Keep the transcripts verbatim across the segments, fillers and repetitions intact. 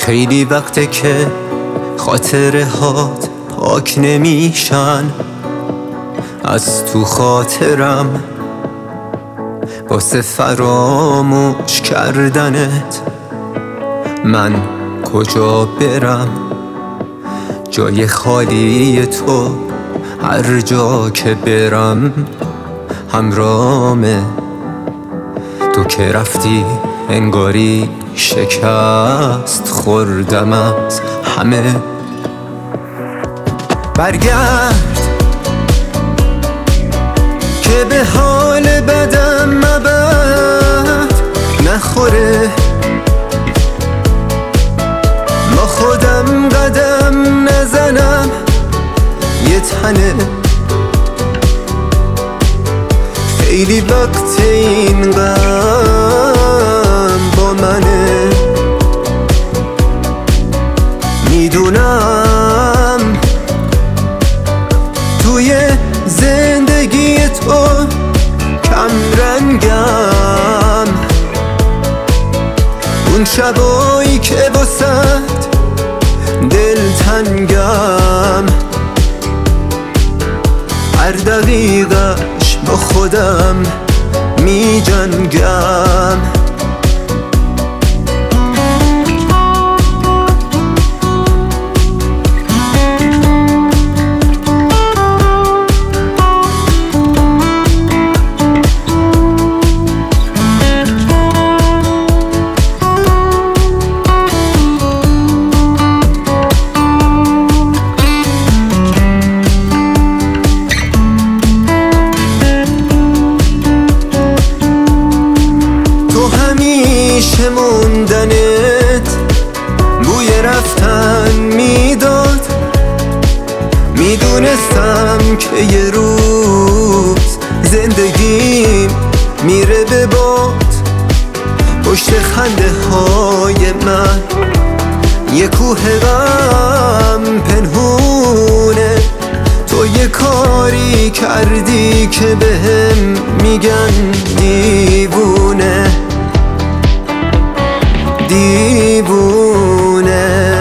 خیلی وقته که خاطره هات پاک نمیشن از تو خاطرم، واسه فراموش کردنت من کجا برم؟ جای خالی تو هر جا که برم همرامه. تو که رفتی انگاری شکست خوردم از همه. برگرد که به حال بدم مبد نخوره، با خودم قدم نزنم یه تنه. خیلی وقت این غم با منه، میدونم توی زندگی تو کم رنگم. اون شبایی که واسد دلتنگم، هر دقیقش با خودم می جنگم. همیشه موندنت بوی رفتن میداد، میدونستم که یه روز زندگیم میره به باد. پشت خنده های من یه کوه غم پنهونه. تو یه کاری کردی که بهم میگن دیوونه دیوونه.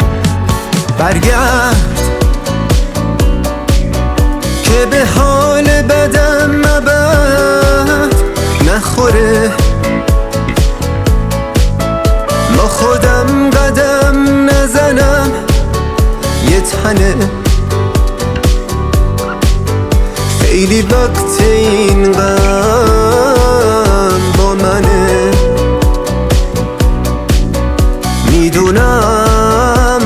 برگرد که به حال بدم مبد نخوره، با خودم قدم نزنم یه تنه. خیلی وقت این غم با منه، میدونم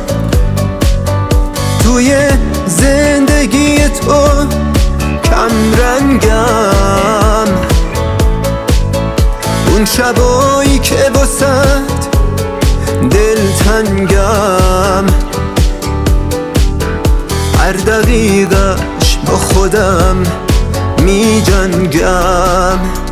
توی زندگی تو کم رنگم. اون شبایی که واسد دلتنگم، هر دقیقش با خودم می جنگم.